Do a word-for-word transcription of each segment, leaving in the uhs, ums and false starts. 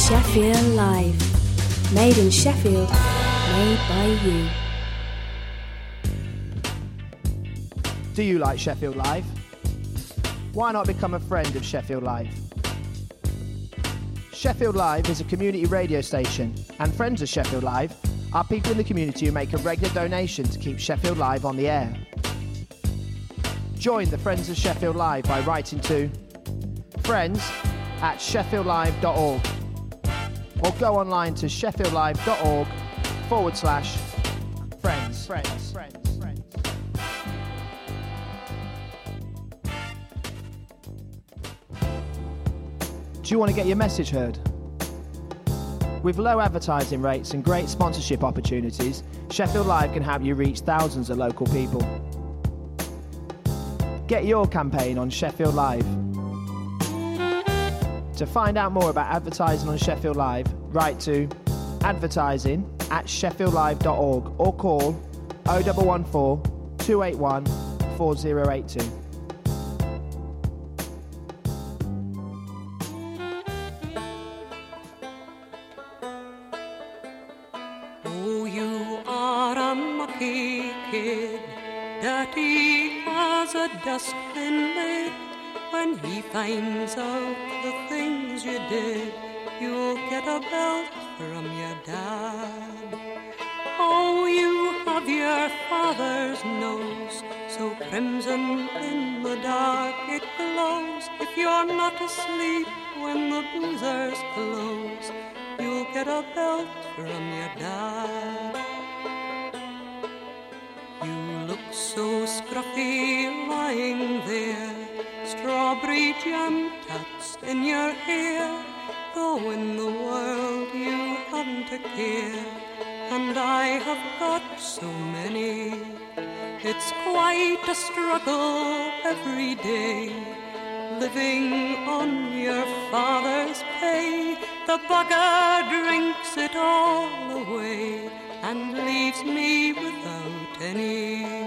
Sheffield Live. Made in Sheffield, made by you. Do you like Sheffield Live? Why not become a friend of Sheffield Live? Sheffield Live is a community radio station, and friends of Sheffield Live are people in the community who make a regular donation to keep Sheffield Live on the air. Join the Friends of Sheffield Live by writing to friends at sheffield live dot org or go online to sheffieldlive.org forward slash friends. Friends. Friends. Friends. Do you want to get your message heard? With low advertising rates and great sponsorship opportunities, Sheffield Live can help you reach thousands of local people. Get your campaign on Sheffield Live. To find out more about advertising on Sheffield Live, write to advertising at sheffield live dot org or call oh one one four, two eight one, four oh eight two. Oh, you are a mucky kid, dirty as a dustbin lid. When he finds out the things you did, you'll get a belt from your dad. Oh, you have your father's nose, so crimson in the dark it glows. If you're not asleep when the boozers close, you'll get a belt from your dad. You look so scruffy lying there, strawberry jam tats in your hair, though in the world you haven't a care, and I have got so many. It's quite a struggle every day, living on your father's pay. The bugger drinks it all away and leaves me without any.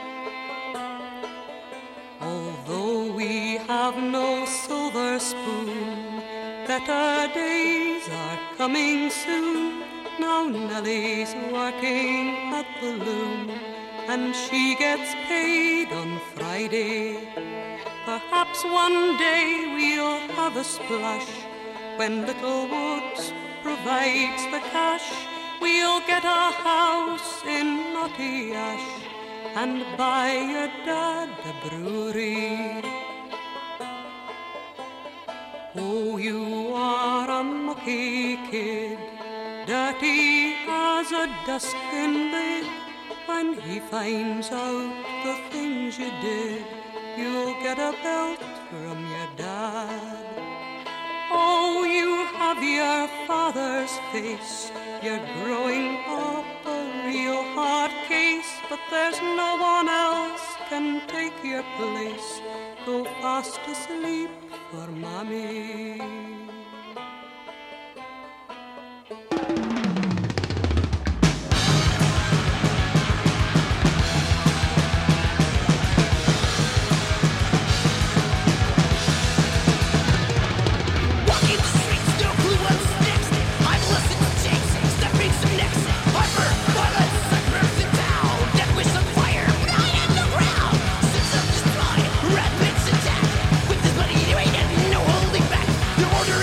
Although we have no silver spoon, better days are coming soon. Now Nellie's working at the loom, and she gets paid on Friday. Perhaps one day we'll have a splash when Little Woods provides the cash. We'll get a house in Knotty Ash and buy your dad a brewery. Oh, you are a mucky kid, dirty as a dustbin lid. When he finds out the things you did, you'll get a belt from your dad. Oh, you have your father's face, you're growing up a real hard case, but there's no one else can take your place. Go fast asleep for mommy. Order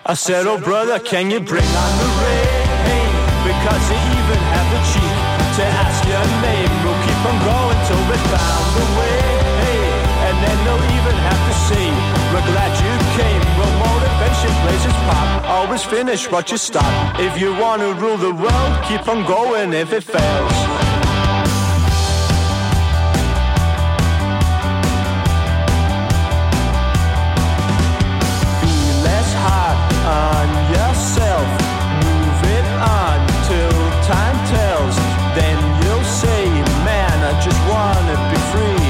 I said, oh brother, can you bring on the rain? Because they even have the cheek to ask your name. We'll keep on going till we found the way. And then they'll even have to say, we're glad you came. Well, motivation plays its part. Always finish what you start. If you want to rule the world, keep on going if it fails. On yourself, move it on till time tells. Then you'll say, man, I just wanna be free.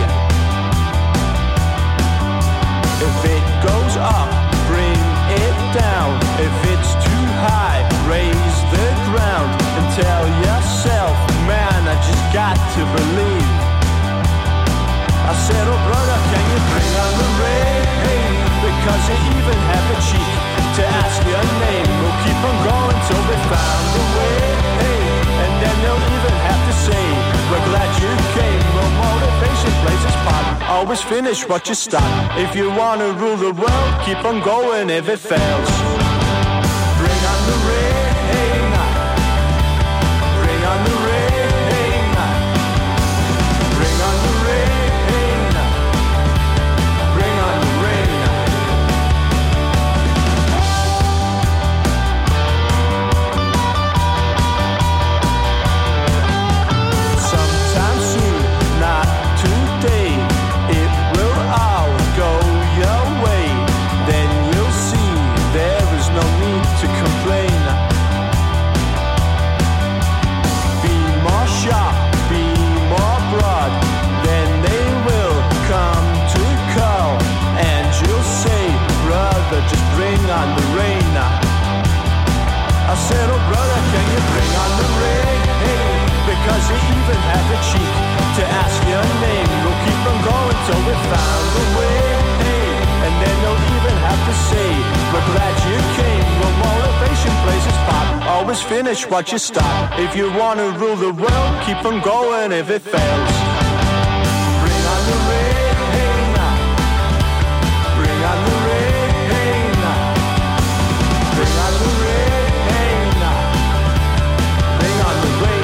If it goes up, bring it down. If it's too high, raise the ground. And tell yourself, man, I just got to believe. I said, oh brother, can you bring on the rain? Because you even have the cheek to ask your name. We'll keep on going till we found the way. Hey, and then they'll even have to say, we're glad you came. Well, motivation plays its part. Always finish what you start. If you want to rule the world, keep on going if it fails. Bring on the rain. Bring on the rain. Bring on the rain. Bring on the rain. On the rain. I said, oh brother, can you bring on the rain? Because you even have the cheek to ask your name. We'll keep on going till we found the way. And then you'll even have to say, we're glad you came. Well, motivation plays its part. Always finish what you start. If you want to rule the world, keep on going if it fails. Bring on the rain. Bring on the rain. Bring on the rain. Bring on the rain.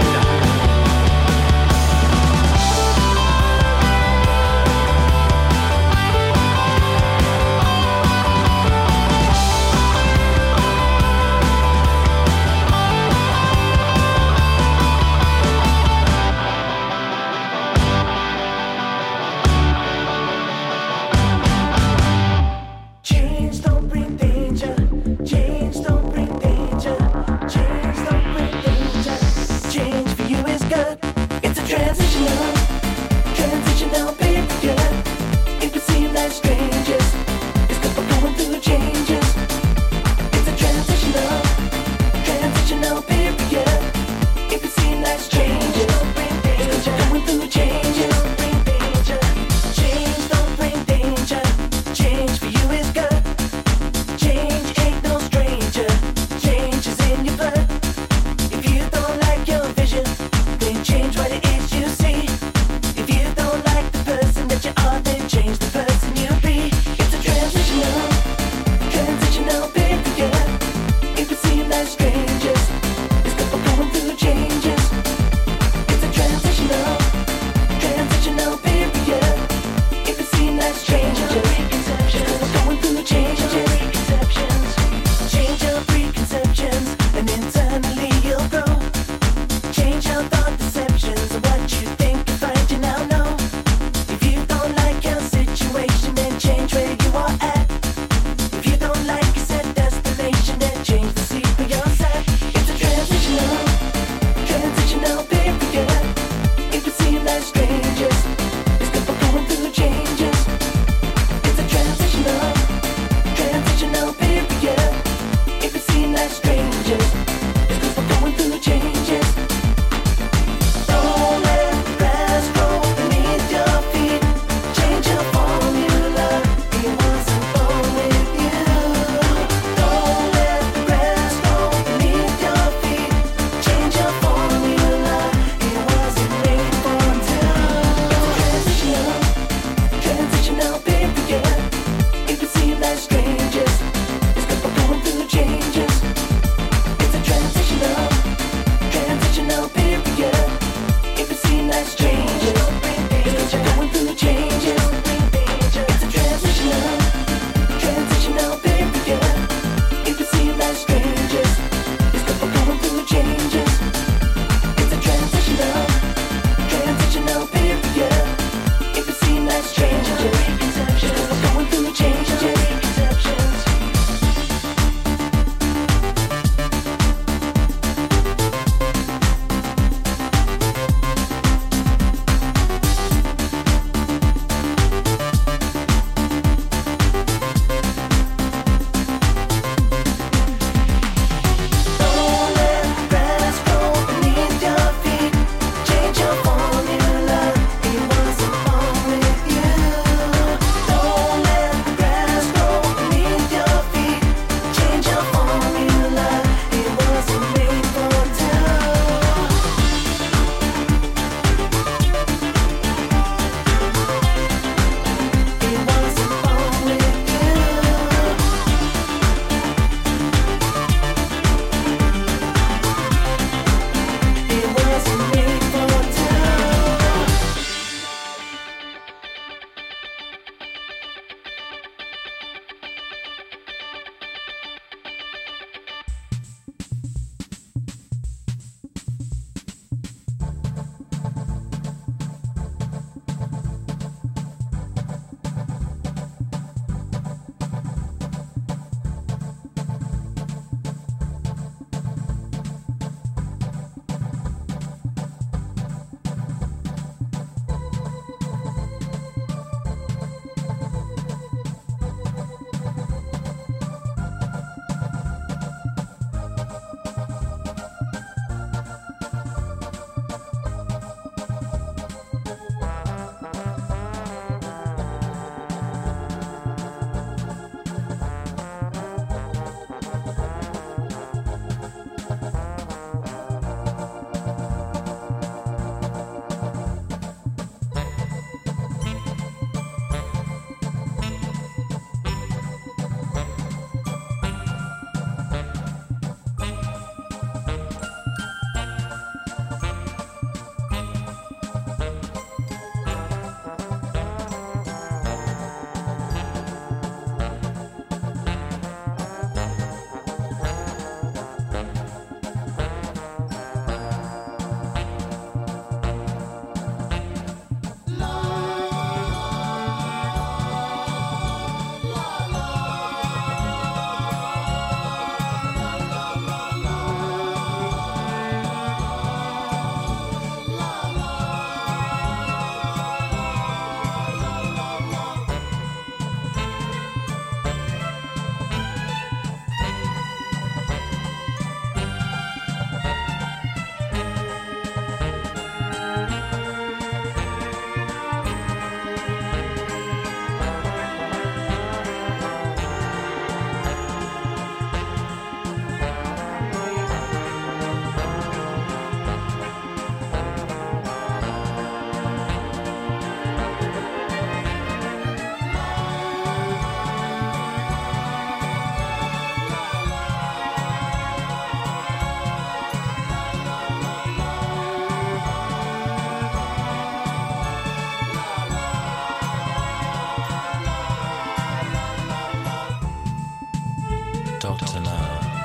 Doctor No.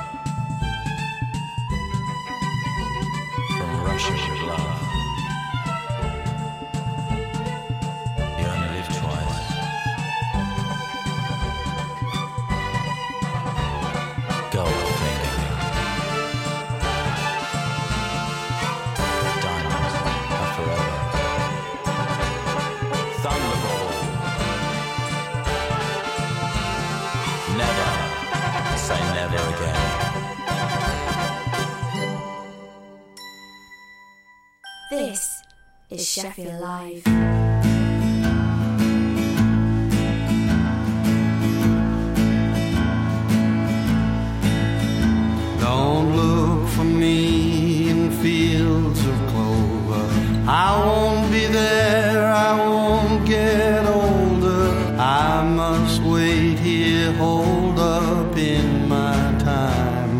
From Russia with love. You only live twice. Goldfinger. Diamonds are forever. Thunderball. Never say never again. This is Sheffield Live. Don't look for me in fields of clover. I won't be there, I won't get older. I must wait here, hold up in my time.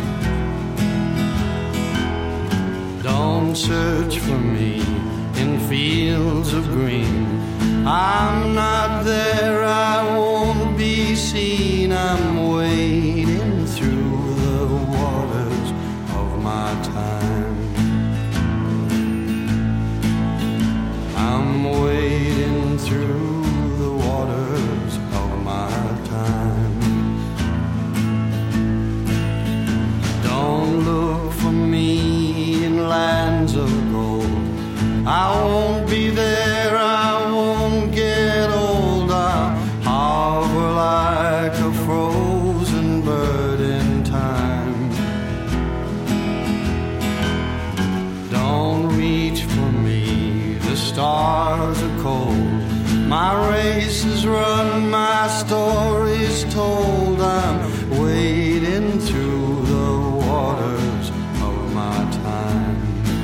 Don't search for me in fields of green. I'm not there, I won't be seen. I'm wading through the waters of my time. I'm wading through the waters of my time. Don't look for me in lands of gold. I won't be there, I won't get old. I'll harbor like a frozen bird in time. Don't reach for me, the stars are cold. My race is run, my story's told. I'm wading through the waters of my time.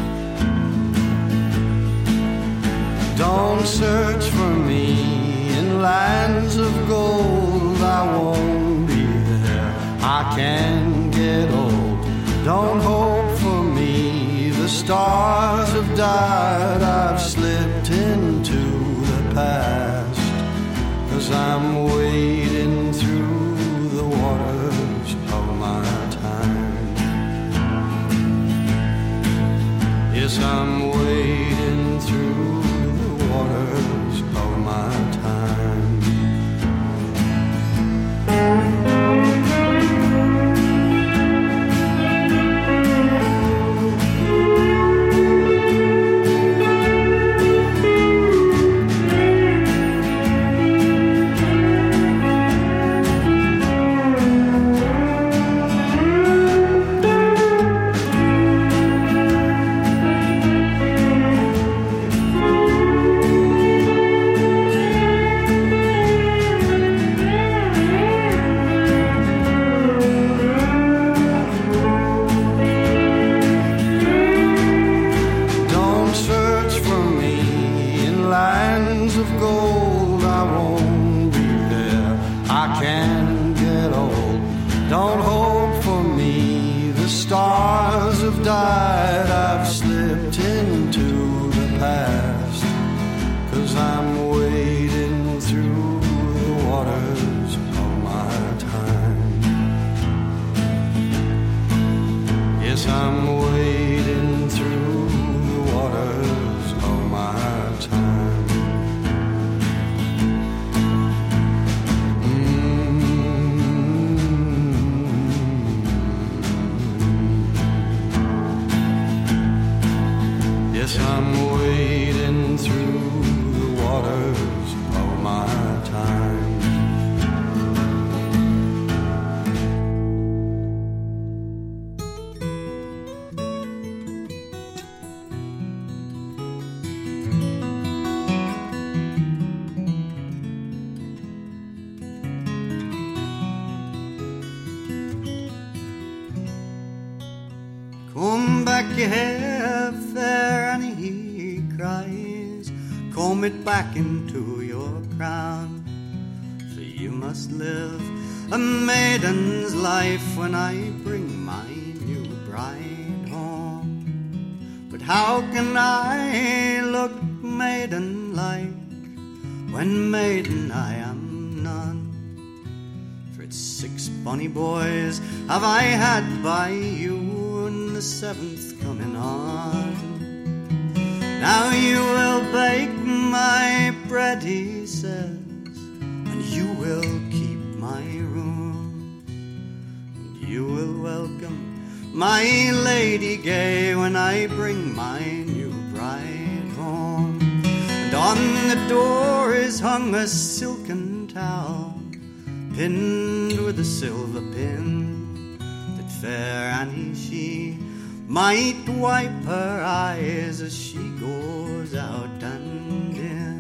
Don't search for me in lands of gold. I won't be there, I can't get old. Don't hope for me, the stars have died. I've slipped into the past, 'cause I'm wading through the waters of my time. Yes, I'm wading through the waters of my time. Don't search for me in lands of gold. I won't be there, I can't get old. Don't hope for me, the stars have died. I've slipped into the past, 'cause I'm wading through the waters of my time. Yes, I'm wading through the waters of my time. Mm. Yes, I'm wading through the waters of my time. Come back your hair fair, and he cries, comb it back into your crown. For you must live a maiden's life when I bring my new bride home. But how can I look maiden-like when maiden I am none? For it's six bonny boys have I had by you, and the seventh coming on. Now you will bake my bread, he says, and you will keep my room, and you will welcome my lady gay when I bring my new bride home. And on the door is hung a silken towel, pinned with a silver pin, that fair Annie she might wipe her eyes as she goes out and in.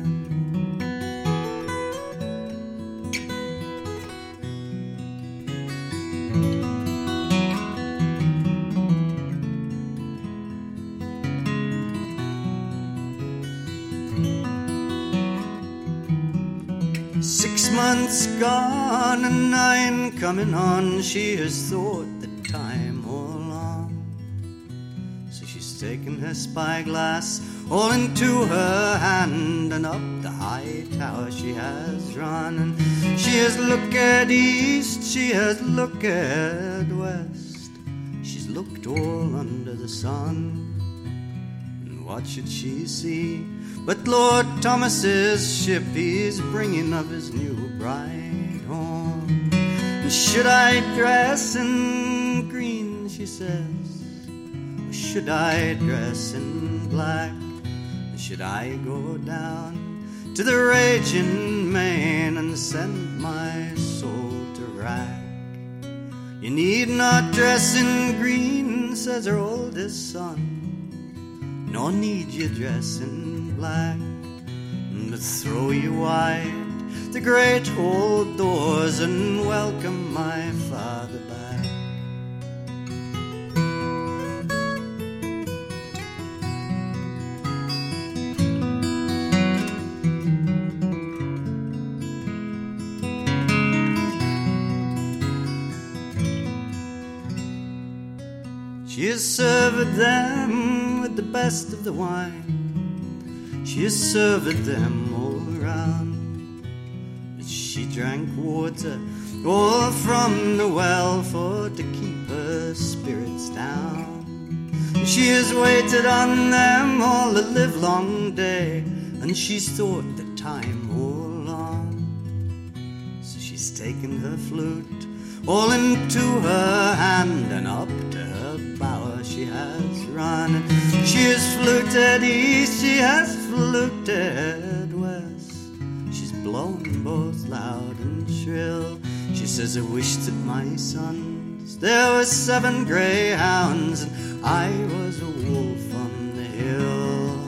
Six months gone and nine coming on, she has thought the time all long. So she's taken her spyglass all into her hand, and up the high tower she has run. And she has looked east, she has looked west, she's looked all under the sun. And what should she see but Lord Thomas's ship? He's bringing of his new bride home. And should I dress in green, she says, or should I dress in black? Or should I go down to the raging main and send my soul to rack? You need not dress in green, says her oldest son, nor need you dress in black, but throw you wide the great old doors and welcome my father back. She has served them with the best of the wine, she has served them all around, but she drank water all from the well for to keep her spirits down. She has waited on them all the livelong day, and she's thought the time all long. So she's taken her flute all into her hand, and up to her bower she has run. And she has fluted east, she has fluted west, she's blown both loud and shrill. She says, I wish that my sons there were seven greyhounds, and I was a wolf on the hill.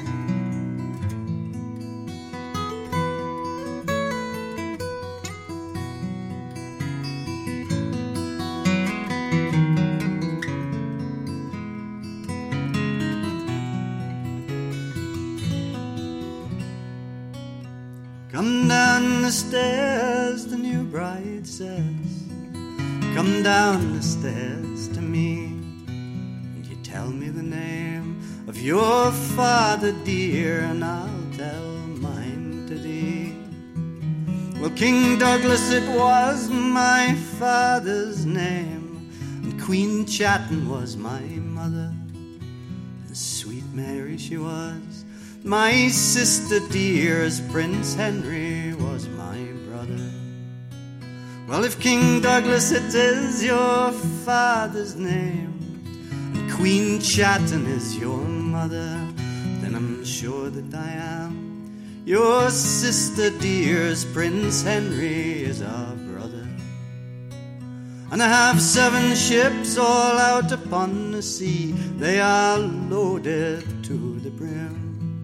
Come down the stairs, the new bride says, come down the stairs to me, and you tell me the name of your father dear, and I'll tell mine to thee. Well, King Douglas it was my father's name, and Queen Chatten was my mother, and sweet Mary she was my sister dear, as Prince Henry was my brother. Well, if King Douglas it is your father's name, and Queen Chatten is your mother, then I'm sure that I am your sister dear, as Prince Henry is our brother. And I have seven ships all out upon the sea, they are loaded to the brim.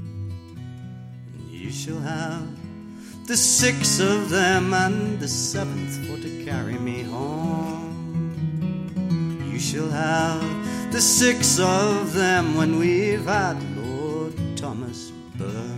You shall have the six of them, and the seventh for to carry me home. You shall have the six of them when we've had Lord Thomas burned.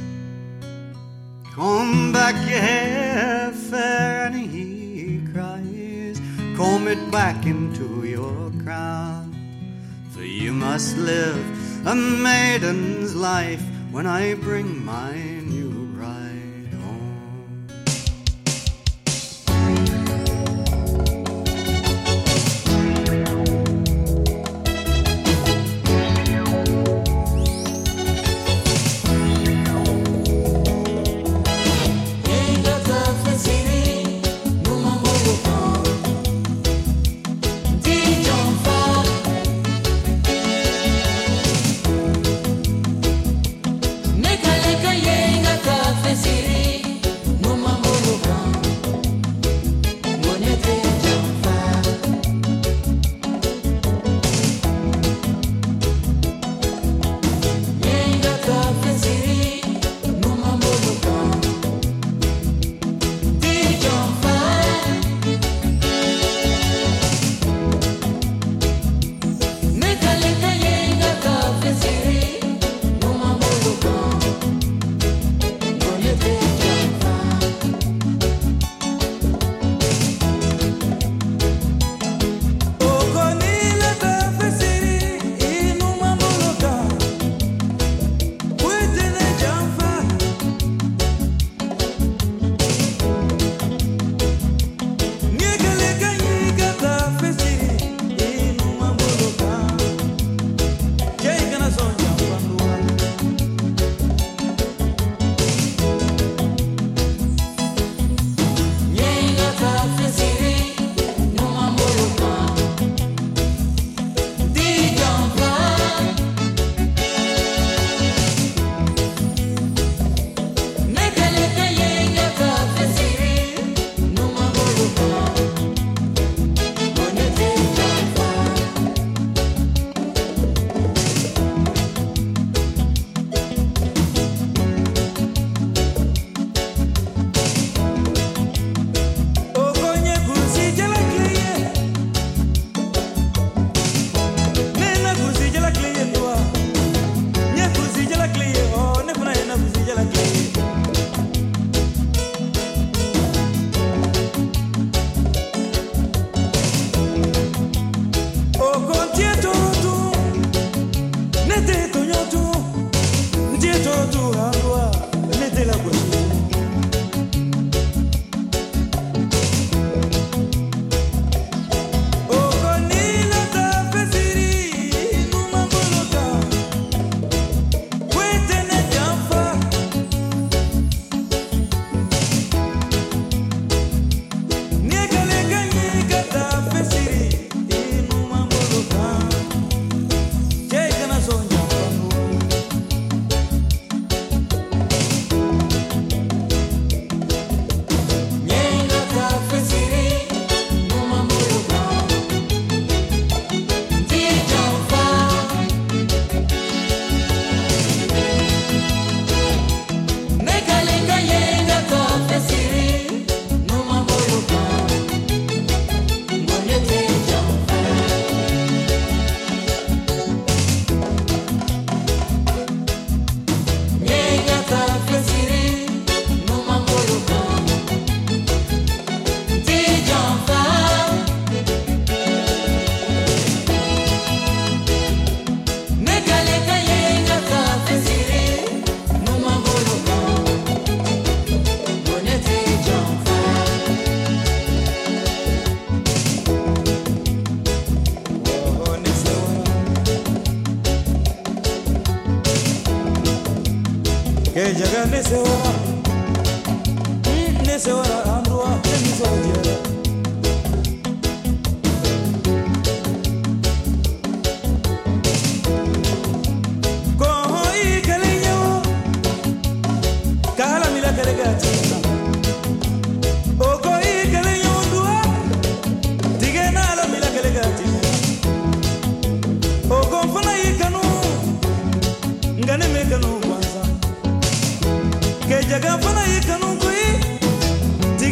Come back, ye hair fair, and he cried, comb it back into your crown. For you must live a maiden's life when I bring my new bride home. Jaga nesewara, nesewara andua, nesewara. Kohoi kalenyo, kala mila kalegati. Okoi kalenyo dua, tigena la mila kalegati. Okonfana ikanu, ngane mekanu. Jaga fana ikanu kui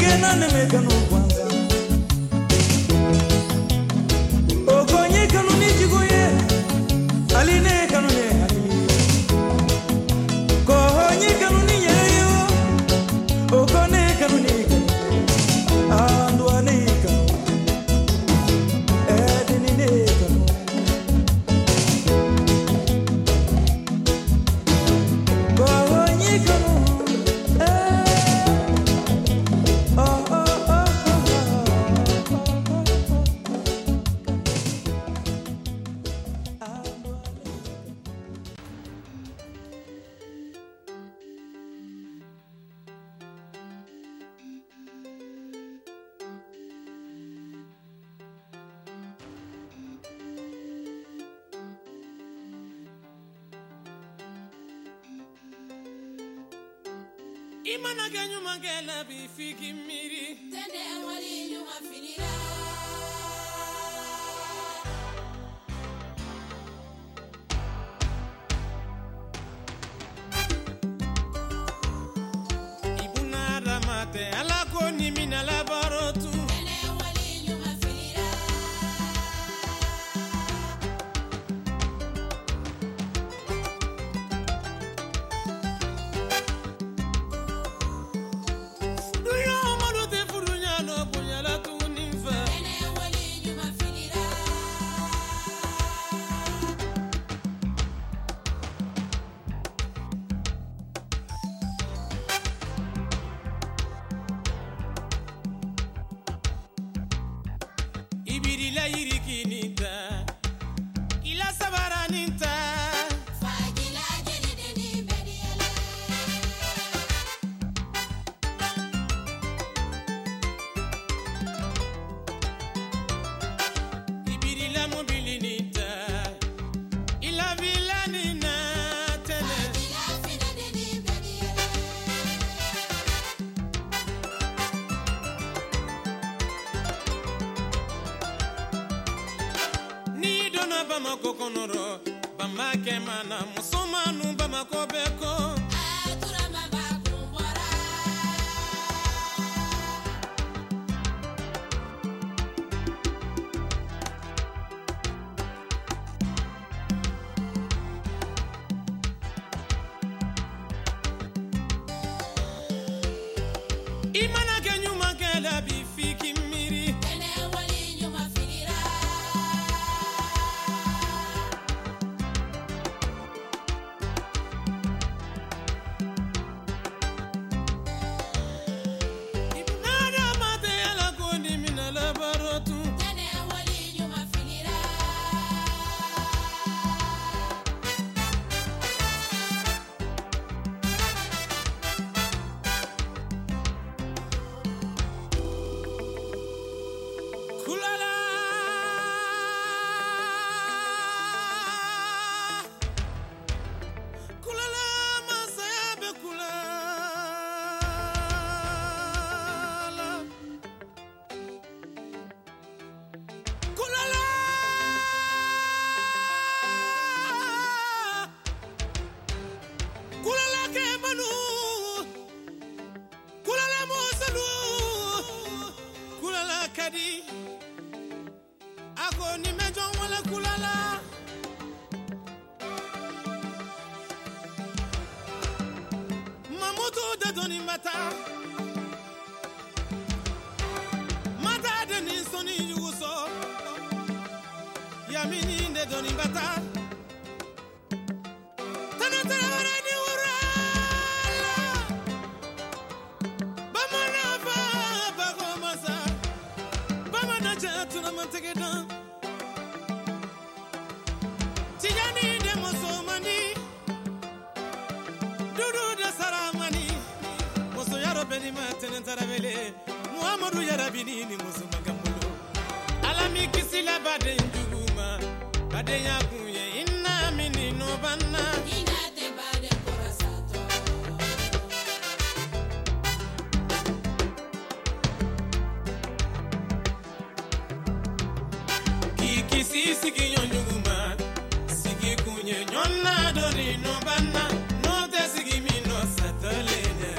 Imana ganyu mangela bi fiki miri. Tene wali nyuma finira. Ibuna ramate ala ko ni mina la barotu. Tene wali nyuma finira. Ibirila yirikinita ila sabaraninta Fagila jelideni mediele. Ibirila mobilinita ila vilanina tene Fagila finadeni mediele. ni dona Bamako konoro Bamake mana musomanu Bamako beko Atura mamba kumbora. Imana ganyu mangela bi fiki miri. Tene wali nyuma finira. Ibnada mate ala ko ni mina la barotu. Tene wali nyuma finira. Kulala Kulala masaya be kulala Kulala Kulala ke manu Kulala mosalu Kulala kadi Ako ni mejon wala kulala Mamutu de doni mata Mata de ni soni yuguso Yamini de doni mata Tana tana wara ni urala Bamana ba ba gomasa Bamana jatu na mantegedan Tijani de Mosomani Dudu de Saramani Moso yaro beni matenen taravele Muhammadu yarabini ni Moso magambulo Alami kisila bade njuguma Bade yakuye inna mini no banna Inate bade corasato. Kiki sisi kinyo njuguma Sigi kunye nyonna doni no banna No te sigi mino satolene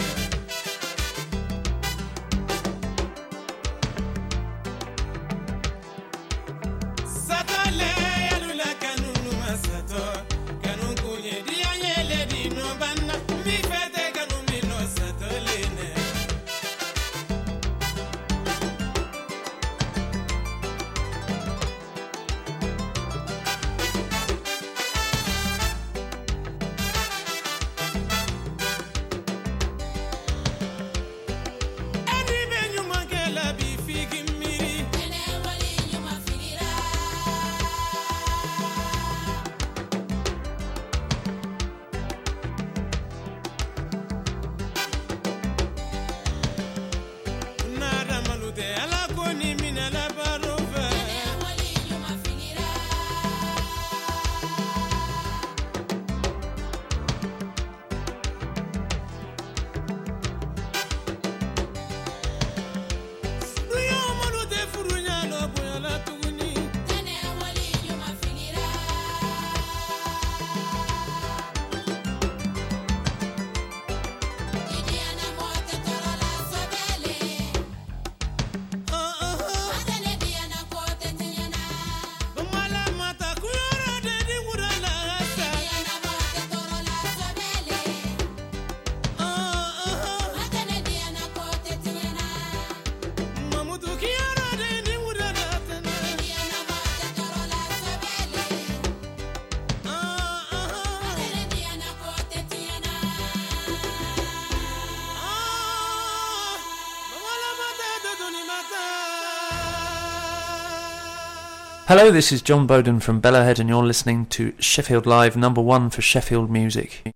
Satole yalula kanunu masato Kanu kunye diya yele di no banna Mi fete kanu mino satolene Hello, this is John Bowden from Bellowhead and you're listening to Sheffield Live, number one for Sheffield music.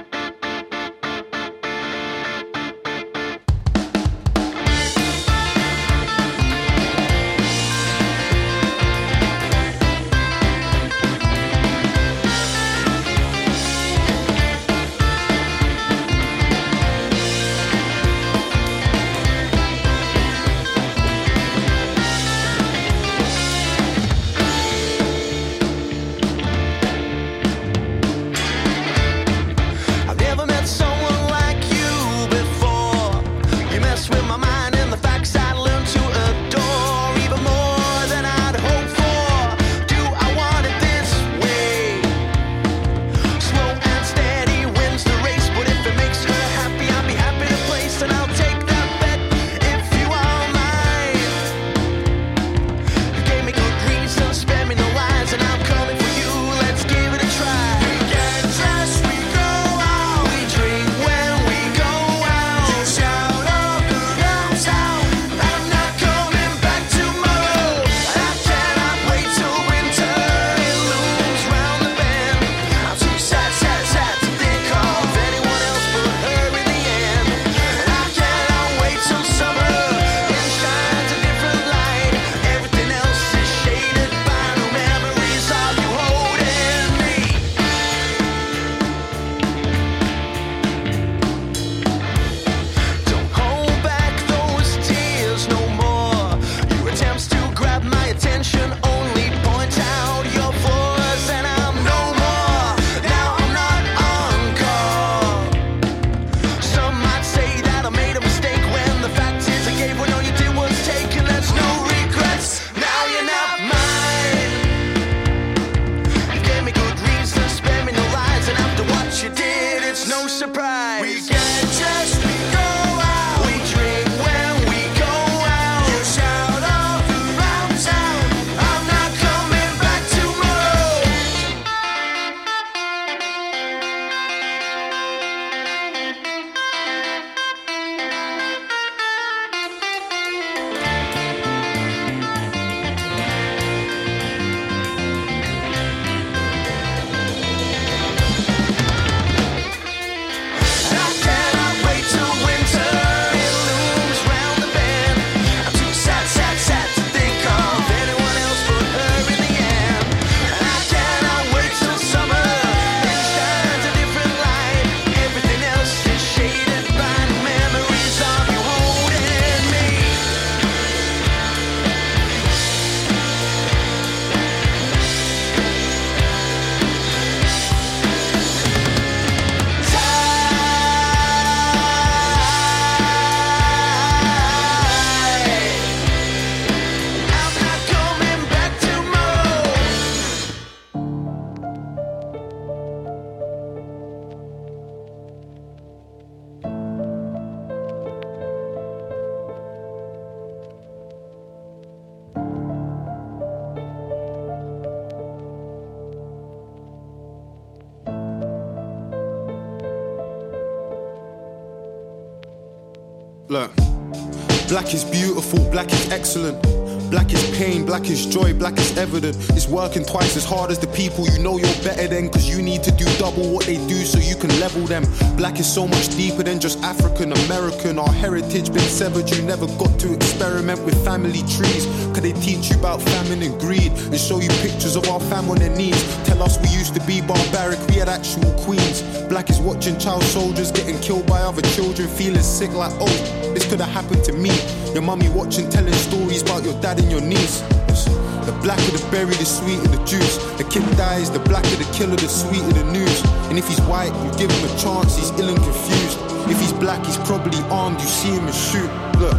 Look, black is beautiful, black is excellent. Black is pain, black is joy, black is evident. It's working twice as hard as the people you know you're better than, cause you need to do double what they do so you can level them. Black is so much deeper than just African American. Our heritage been severed, you never got to experiment with family trees. Cause they teach you about famine and greed and show you pictures of our fam on their knees. Tell us we used to be barbaric, we had actual queens. Black is watching child soldiers getting killed by other children, feeling sick like, oh, this could have happened to me. Your mummy watching, telling stories about your dad and your niece. The blacker the berry, the sweeter the juice. The kid dies, the blacker the killer, the sweeter the news. And if he's white, you give him a chance, he's ill and confused. If he's black, he's probably armed, you see him and shoot. Look,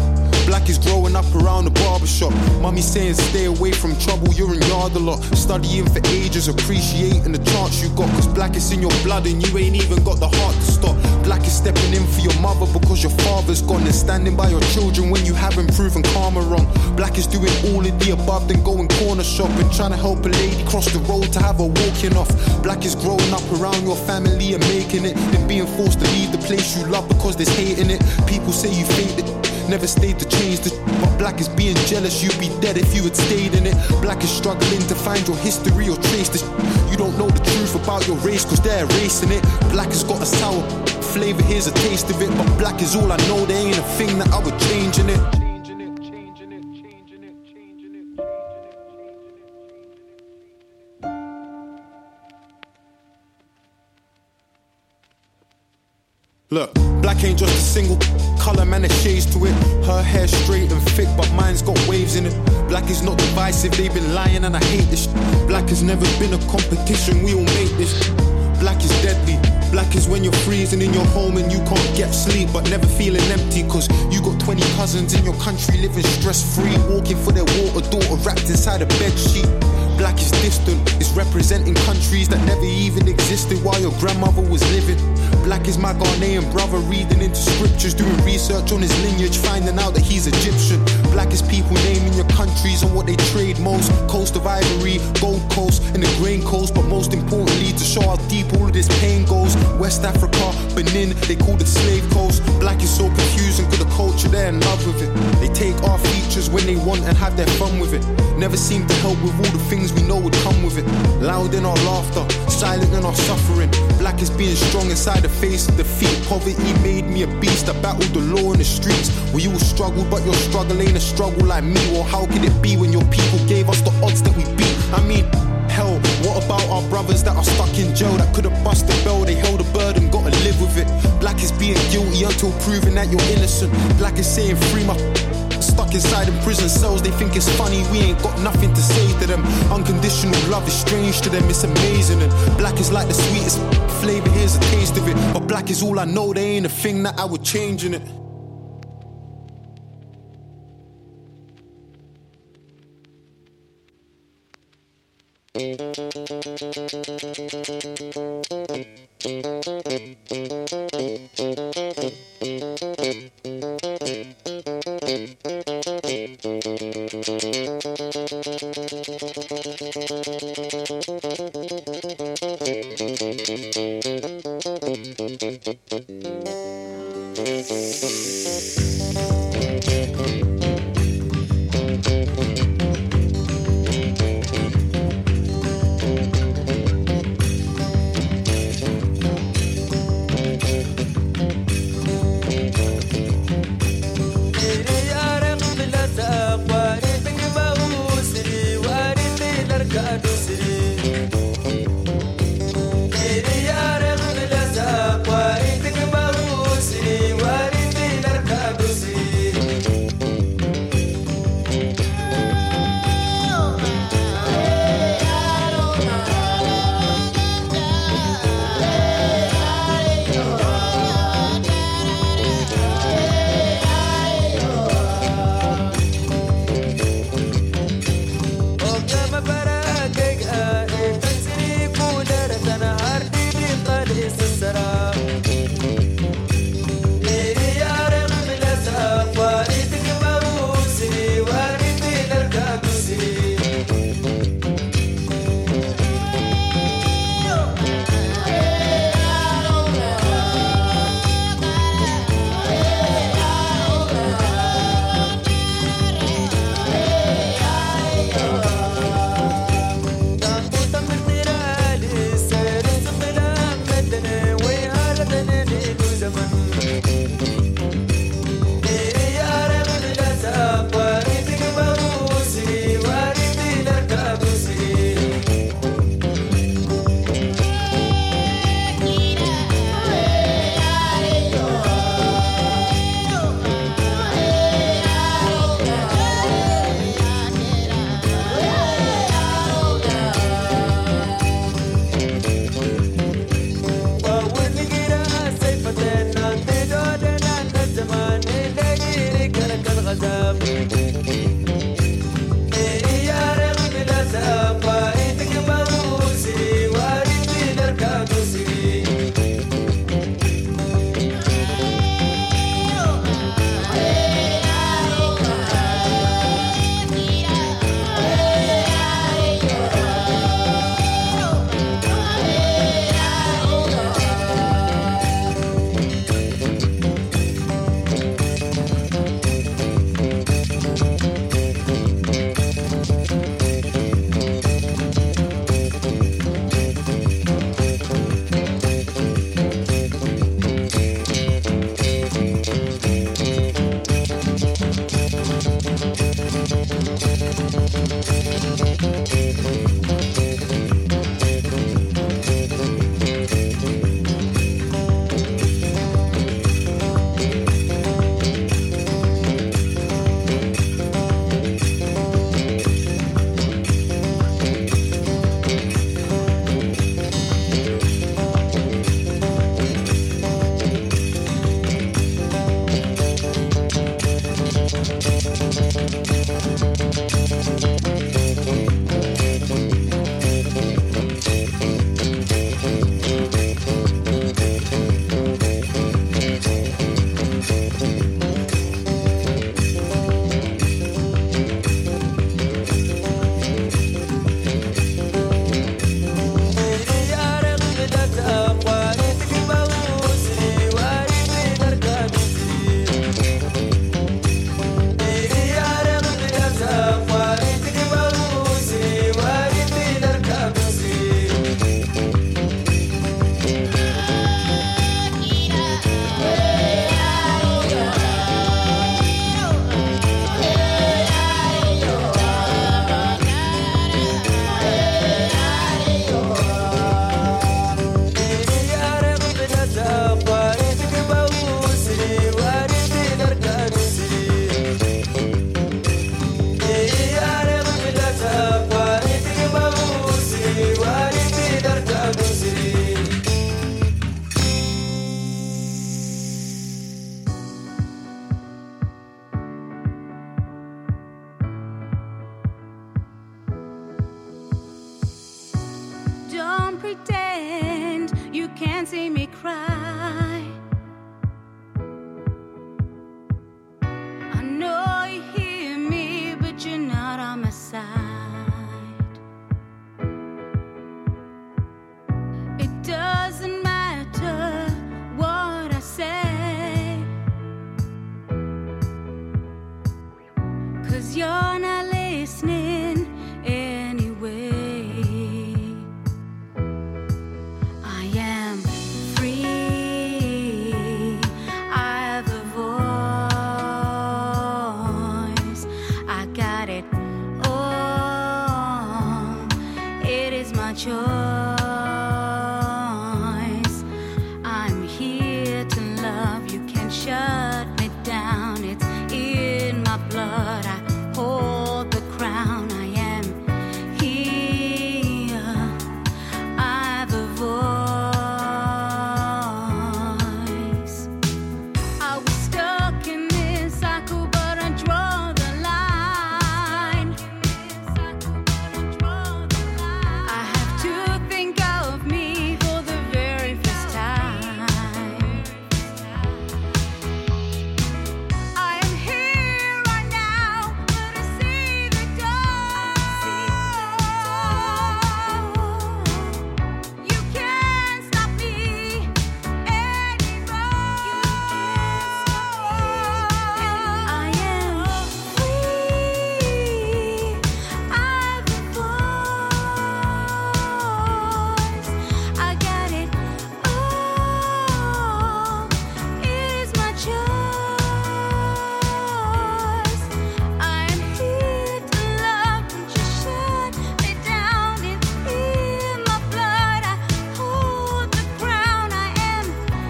black is growing up around the barbershop. Mummy saying stay away from trouble, you're in yard a lot. Studying for ages, appreciating the chance you got. Cause black is in your blood and you ain't even got the heart to stop. Black is stepping in for your mother because your father's gone, and standing by your children when you haven't proven karma wrong. Black is doing all of the above, then going corner shopping, trying to help a lady cross the road to have her walking off. Black is growing up around your family and making it, then being forced to leave the place you love because there's hate in it. People say you faked it, never stayed to change the but black is being jealous, you'd be dead if you had stayed in it. Black is struggling to find your history or trace the you don't know the truth about your race cause they're erasing it. Black has got a sour flavor, here's a taste of it, but black is all I know, there ain't a thing that I would change in it. Look, black ain't just a single colour, man, there's shades to it. Her hair straight and thick, but mine's got waves in it. Black is not divisive, they've been lying and I hate this. Black has never been a competition, we all make this. Black is deadly. Black is when you're freezing in your home and you can't get sleep but never feeling empty cause you got twenty cousins in your country living stress-free, walking for their water, daughter wrapped inside a bed sheet. Black is distant, it's representing countries that never even existed while your grandmother was living. Black is my Ghanaian brother reading into scriptures, doing research on his lineage, finding out that he's Egyptian. Black is people naming your countries and what they trade most. Coast of Ivory, Gold Coast and the Grain Coast, but most importantly to show how deep all of this pain goes. West Africa, Benin, they called it Slave Coast. Black is so confusing cause the culture they're in love with it. They take our features when they want and have their fun with it. Never seem to help with all the things we know would come with it. Loud in our laughter, silent in our suffering. Black is being strong inside the face of defeat. Poverty made me a beast, I battled the law in the streets. We all struggled but your struggle ain't a struggle like me. Or how could it be when your people gave us the odds that we beat? I mean, hell, what about our brothers that are stuck in jail that could have busted bell? They held a burden, gotta live with it. Black is being guilty until proving that you're innocent. Black is saying free my stuck inside in prison cells, they think it's funny, we ain't got nothing to say to them. Unconditional love is strange to them, it's amazing. And black is like the sweetest flavour, here's a taste of it. But black is all I know, there ain't a thing that I would change in it. Take Don't pretend you can't see me cry. I know you hear me, but you're not on my side. It doesn't matter what I say, 'cause you're not listening anyway. I am free, I have a voice, I got it all, it is my choice. I'm here to love, you can't shut me down, it's in my blood, I hold the crown. I am here, I have a voice. I was stuck in this cycle, but I draw the line. I have to think of me for the very first time. I am here right now, but I see the door. You can't stop me anymore. I am free, I have a voice, I got it all, it is my choice. I am here to love, don't you shut me down, it's in my blood, I hold the crown. I am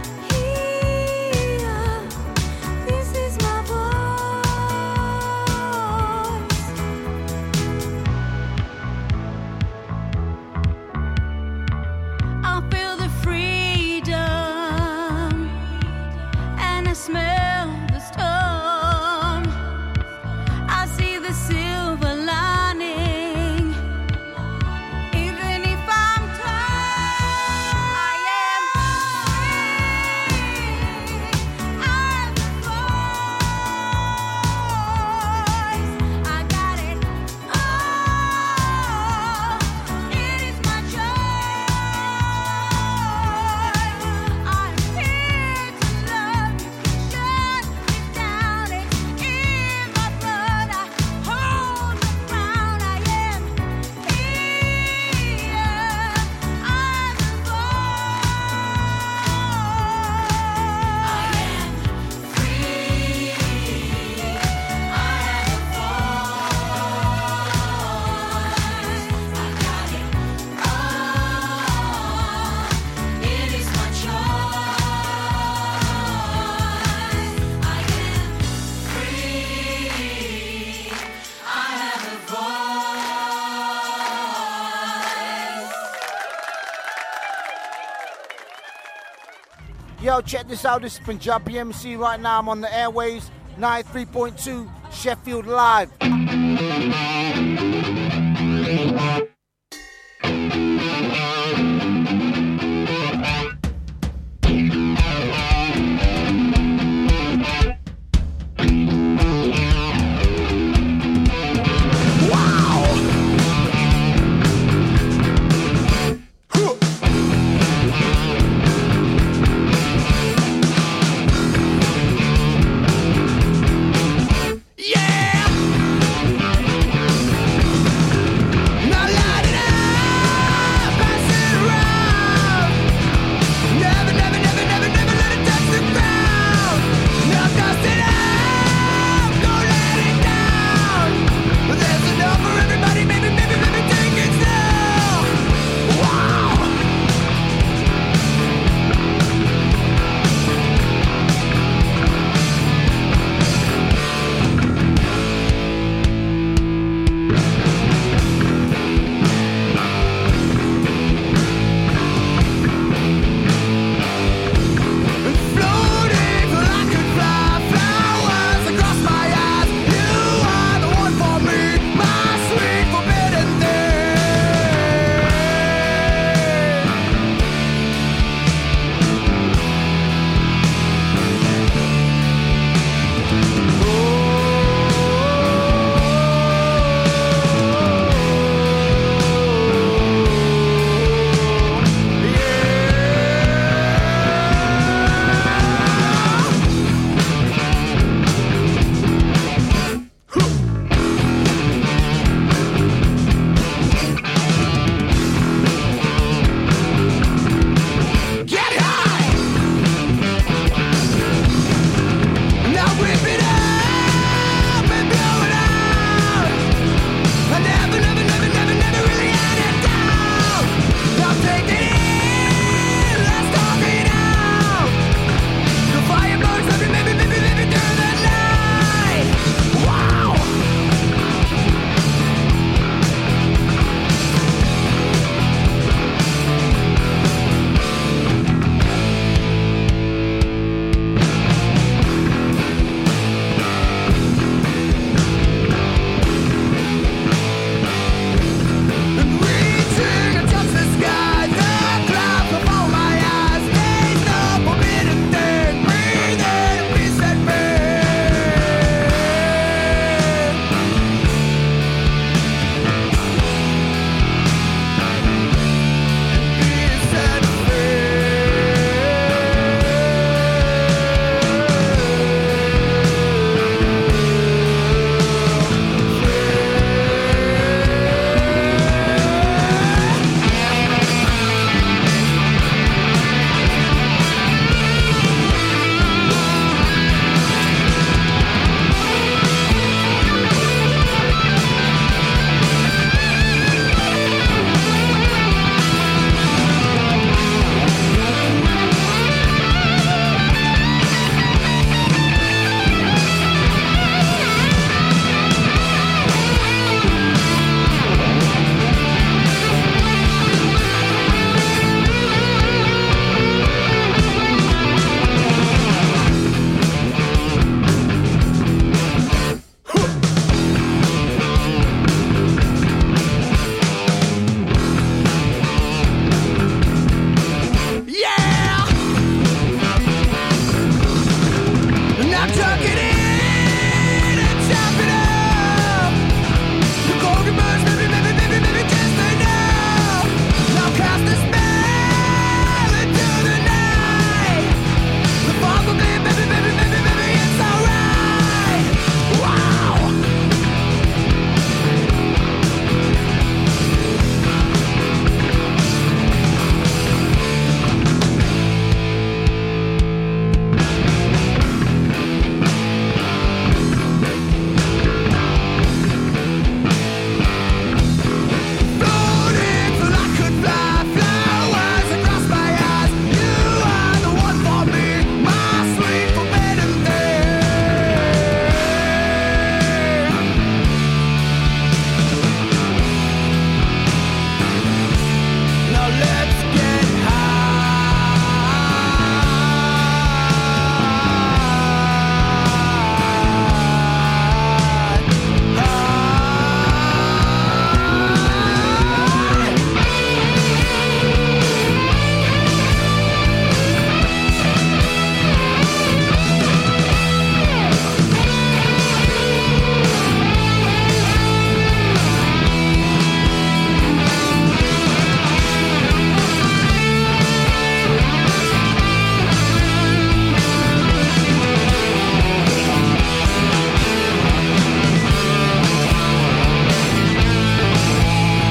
here, this is my voice. I feel the freedom, and I smell the storm. I see the silver lining, even if I'm torn. I am free, I have a voice, I got it all, it is my choice. I'm here to love, you can shut me down, it's in my blood, I hold the crown. I am here, I have a voice. I am free, I have a voice, I got it all, it is my choice. I am free, I have a voice. Yo, check this out. This is Punjabi M C right now. I'm on the airways, ninety-three point two Sheffield Live.